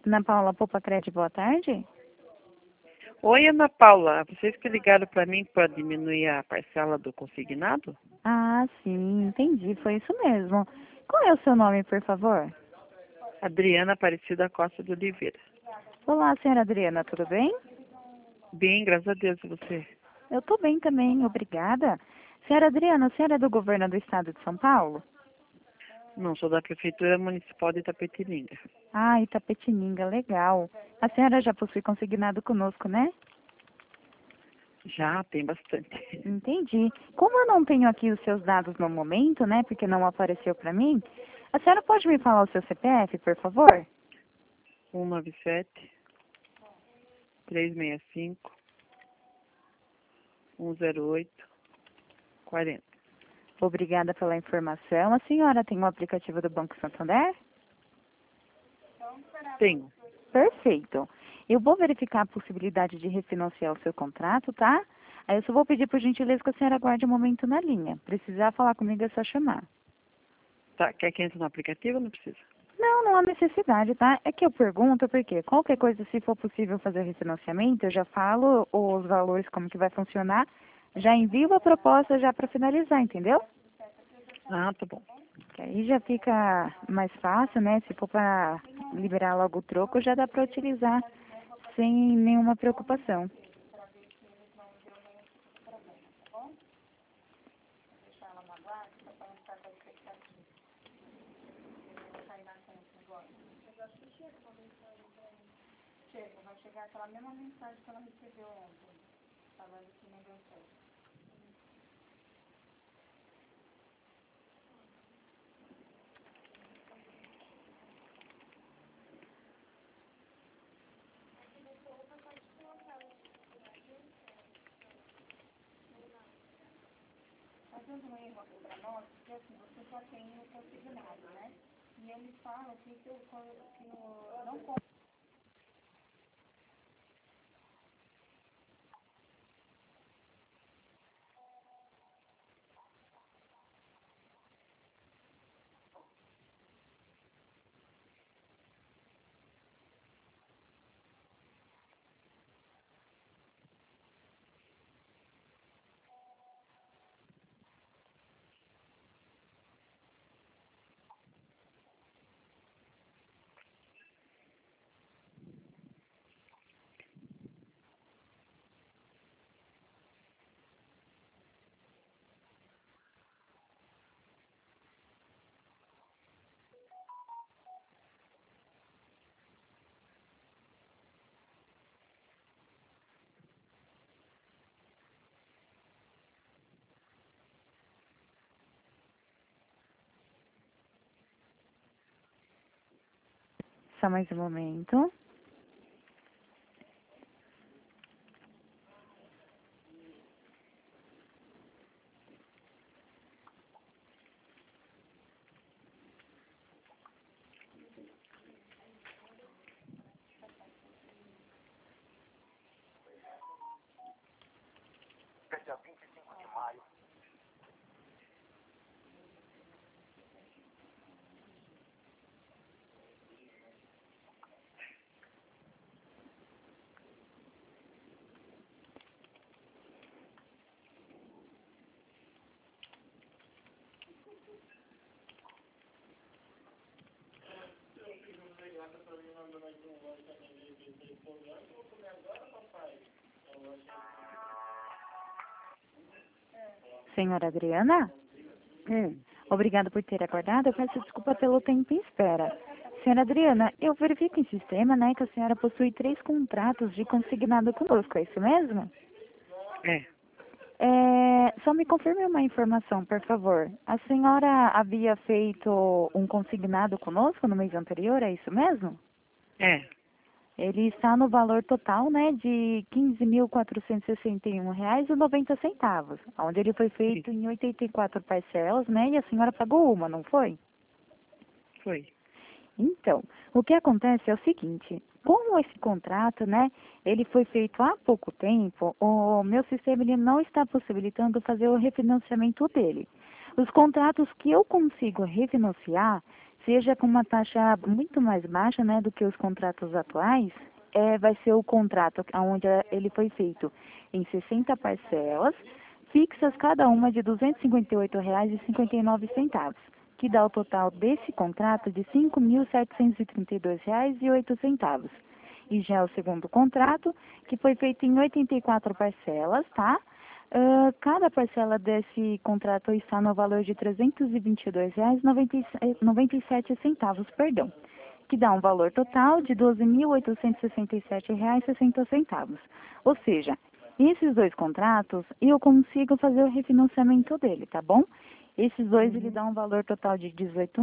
Ana Paula Popacred, boa tarde. Oi, Ana Paula. Vocês que ligaram para mim para diminuir a parcela do consignado? Ah, sim, entendi, foi isso mesmo. Qual é o seu nome, por favor? Adriana Aparecida Costa de Oliveira. Olá, senhora Adriana, tudo bem? Bem, graças a Deus, e você? Eu estou bem também, obrigada. Senhora Adriana, a senhora é do governo do estado de São Paulo? Não, sou da Prefeitura Municipal de Itapetininga. Ah, Itapetininga, legal. A senhora já possui consignado conosco, né? Já tem bastante. Entendi. Como eu não tenho aqui os seus dados no momento, né, porque não apareceu para mim, a senhora pode me falar o seu CPF, por favor? 197 365 108 40. Obrigada pela informação. A senhora tem o aplicativo do Banco Santander? Tenho. Perfeito. Eu vou verificar a possibilidade de refinanciar o seu contrato, tá? Aí eu só vou pedir por gentileza que a senhora aguarde um momento na linha. Precisar falar comigo é só chamar. Tá, quer que entre no aplicativo ou não precisa? Não, não há necessidade, tá? É que eu pergunto porque qualquer coisa, se for possível fazer refinanciamento, eu já falo os valores, como que vai funcionar, já envio a proposta já para finalizar, entendeu? Ah, tá bom. Que aí já fica mais fácil, né? Se for para liberar logo o troco, já dá para utilizar sem nenhuma preocupação. Só mais um momento. Senhora Adriana? Obrigada por ter aguardado. Eu peço desculpa pelo tempo em espera. Senhora Adriana, eu verifico em sistema, né, que a senhora possui 3 contratos de consignado conosco, é isso mesmo? É. Só me confirme uma informação, por favor. A senhora havia feito um consignado conosco no mês anterior, é isso mesmo? É. Ele está no valor total, né, de R$ 15.461,90, onde ele foi feito em 84 parcelas, né, e a senhora pagou uma, não foi? Foi. Então, o que acontece é o seguinte, como esse contrato, né, ele foi feito há pouco tempo, o meu sistema ele não está possibilitando fazer o refinanciamento dele. Os contratos que eu consigo refinanciar seja com uma taxa muito mais baixa, né, do que os contratos atuais, vai ser o contrato onde ele foi feito em 60 parcelas, fixas cada uma de R$ 258,59, que dá o total desse contrato de R$ 5.732,08. E já o segundo contrato, que foi feito em 84 parcelas, tá? Cada parcela desse contrato está no valor de R$ 322,97, perdão, que dá um valor total de R$ 12.867,60. Ou seja, esses dois contratos eu consigo fazer o refinanciamento dele, tá bom? Esses dois ele dá um valor total de R$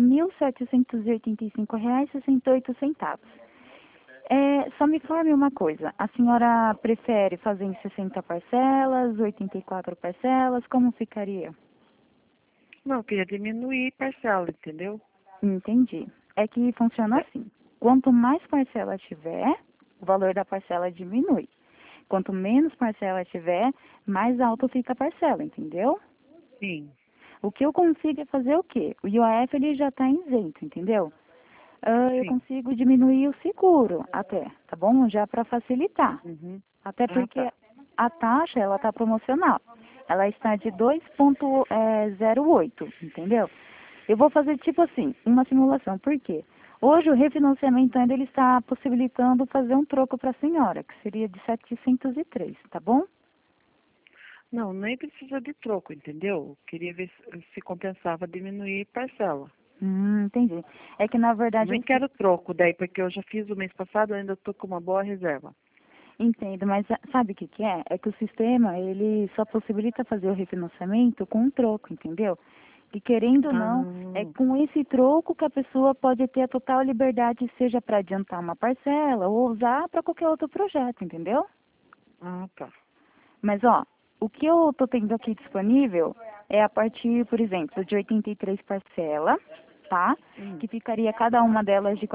18.785,68. Só me informe uma coisa, a senhora prefere fazer em 60 parcelas, 84 parcelas, como ficaria? Não, eu queria diminuir parcela, entendeu? Entendi. É que funciona assim, quanto mais parcela tiver, o valor da parcela diminui. Quanto menos parcela tiver, mais alto fica a parcela, entendeu? Sim. O que eu consigo é fazer o quê? O IOF ele já está isento, entendeu? Eu Sim. consigo diminuir o seguro até, tá bom? Já para facilitar. Uhum. Até Ah, porque tá. a taxa, ela está promocional. Ela está de 2,08, entendeu? Eu vou fazer tipo assim, uma simulação. Por quê? Hoje o refinanciamento ainda ele está possibilitando fazer um troco para a senhora, que seria de 703, tá bom? Não, nem precisa de troco, entendeu? Eu queria ver se compensava diminuir parcela. Entendi. É que na verdade Nem quero troco daí, porque eu já fiz o mês passado, ainda estou com uma boa reserva. Entendo, mas sabe o que que é? É que o sistema, ele só possibilita fazer o refinanciamento com um troco, entendeu? E querendo ou não, é Ah, com esse troco que a pessoa pode ter a total liberdade, seja para adiantar uma parcela ou usar para qualquer outro projeto, entendeu? tá. Mas ó, o que eu estou tendo aqui disponível é a partir, por exemplo, de 83 parcelas, tá? Hum. Que ficaria cada uma delas de R$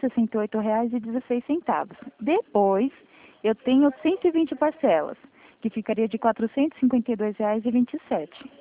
468,16. Depois, eu tenho 120 parcelas, que ficaria de R$ 452,27.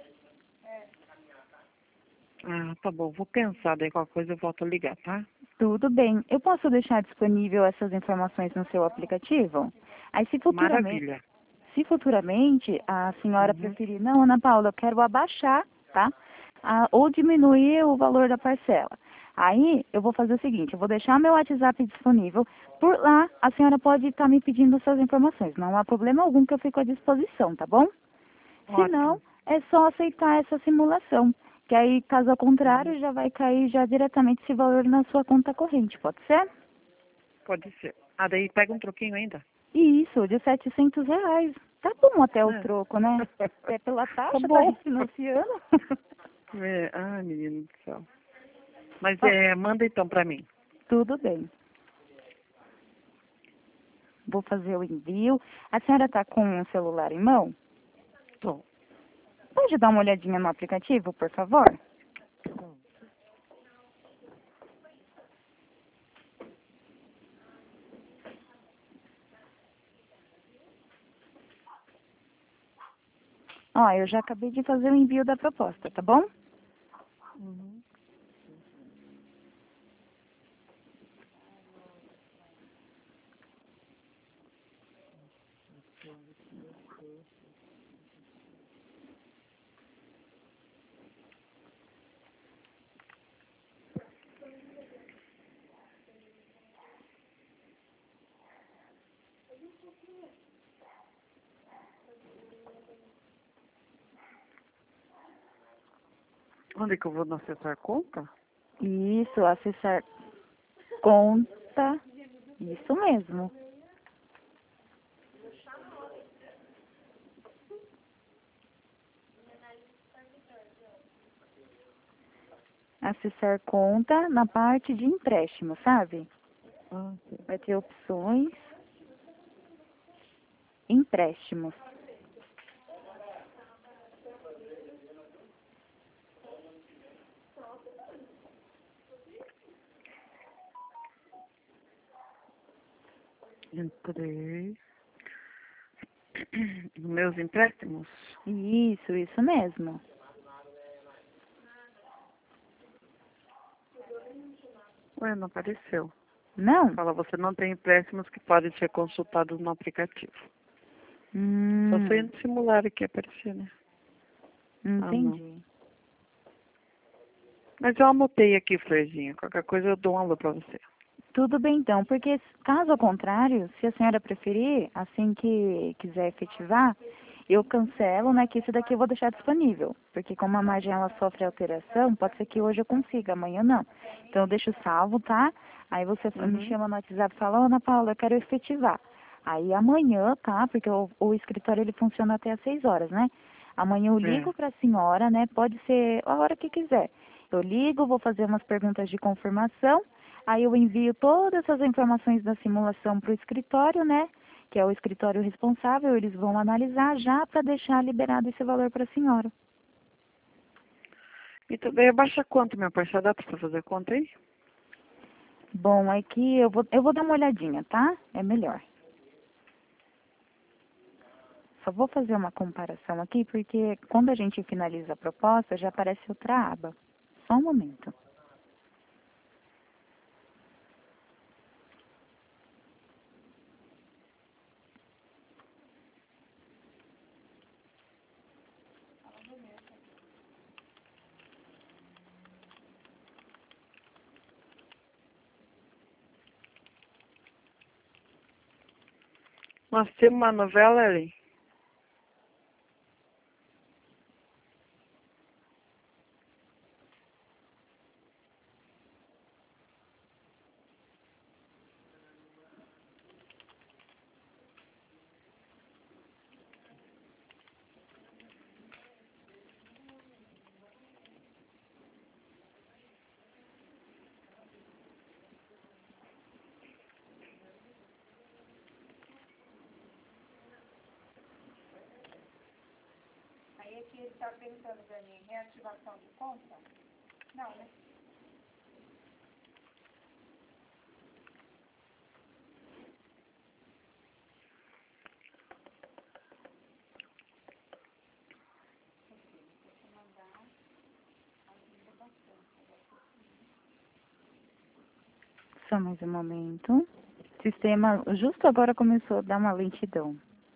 Ah, tá bom. Vou pensar, daí qualquer coisa eu volto a ligar, tá? Tudo bem. Eu posso deixar disponível essas informações no seu aplicativo? Aí, Maravilha. se futuramente a senhora Uhum. preferir, não, Ana Paula, eu quero abaixar, tá? Ou diminuir o valor da parcela. Aí eu vou fazer o seguinte, eu vou deixar meu WhatsApp disponível. Por lá, a senhora pode estar me pedindo suas informações. Não há problema algum que eu fico à disposição, tá bom? Se não, Ótimo. é só aceitar essa simulação. Que aí, caso ao Uhum. contrário, já vai cair já diretamente esse valor na sua conta corrente, pode ser? Pode ser. Ah, daí pega um troquinho ainda? E isso, de R$ 700. Tá bom até o É. troco, né? Até pela Tá taxa, tá bom. refinanciando. Ai, menino do céu. Mas Ó, manda então pra mim. tudo bem. Vou fazer o envio. A senhora tá com o celular em mão? Tô. Pode dar uma olhadinha no aplicativo, por favor? Ó, eu já acabei de fazer o envio da proposta, tá bom? Uhum. Onde que eu vou não acessar conta? Isso, acessar conta. Isso mesmo. Acessar conta na parte de empréstimo, sabe? Ah, sim. Vai ter opções, empréstimos. Entrei. Nos meus empréstimos? Isso mesmo. Ué, não apareceu. Não? Fala, você não tem empréstimos que podem ser consultados no aplicativo. Só foi Hum, no simular que aparecer, né? Ah, não. entendi. Mas eu anotei aqui, Florzinha. Qualquer coisa eu dou um alô pra você. Tudo bem então, porque caso ao contrário, se a senhora preferir, assim que quiser efetivar, eu cancelo, né, que esse daqui eu vou deixar disponível, porque como a margem ela sofre alteração, pode ser que hoje eu consiga, amanhã não. Então eu deixo salvo, tá? Aí você me Uhum. chama no WhatsApp e fala, ô, Ana Paula, eu quero efetivar. Aí amanhã, tá? Porque o escritório ele funciona até às 6 horas, né? Amanhã eu É. ligo para a senhora, né? Pode ser a hora que quiser. Eu ligo, vou fazer umas perguntas de confirmação. Aí eu envio todas essas informações da simulação para o escritório, né? Que é o escritório responsável, eles vão analisar já para deixar liberado esse valor para a senhora. E também abaixa quanto, minha parça? Dá pra você fazer conta aí? Bom, é que eu vou dar uma olhadinha, tá? É melhor. Só vou fazer uma comparação aqui, porque quando a gente finaliza a proposta, já aparece outra aba. Só um momento. Nós temos uma novela ali. Aí aqui ele está perguntando para mim, reativação de conta? Não, né? Só mais um momento. O sistema justo agora começou a dar uma lentidão.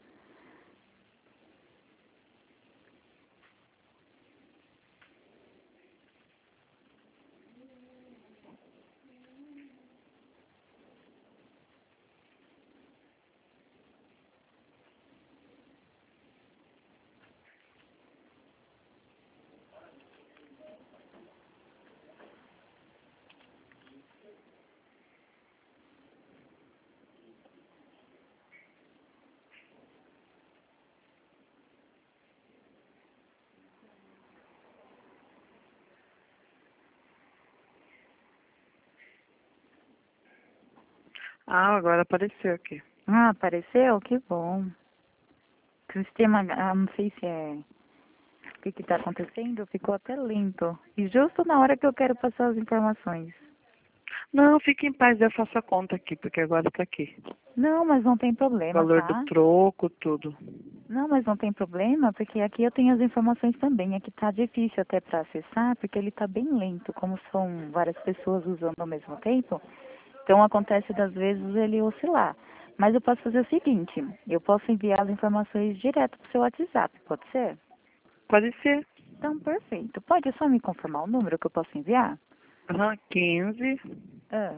Ah, agora apareceu aqui. Ah, apareceu? Que bom. O sistema, não sei se é o que está acontecendo, ficou até lento. E justo na hora que eu quero passar as informações. Não, fique em paz, eu faço a conta aqui, porque agora tá aqui. Não, mas não tem problema, Valor do tá? troco, tudo. Não, mas não tem problema, porque aqui eu tenho as informações também. Aqui tá difícil até para acessar, porque ele tá bem lento, como são várias pessoas usando ao mesmo tempo. Então acontece das vezes ele oscilar. Mas eu posso fazer o seguinte, eu posso enviar as informações direto pro seu WhatsApp, pode ser? Pode ser. Então, perfeito. Pode só me confirmar o número que eu posso enviar? Aham, 15 Ah,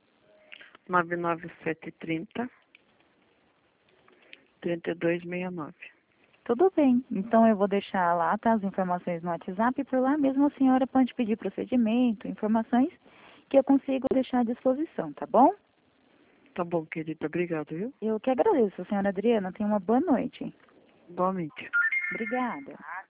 99730 3269. tudo bem. Então eu vou deixar lá, tá, as informações no WhatsApp e por lá mesmo a senhora pode pedir procedimento, informações que eu consigo deixar à disposição, tá bom? Tá bom, querida. Obrigado, viu? Eu que agradeço, senhora Adriana. Tenha uma boa noite. Igualmente. Obrigada.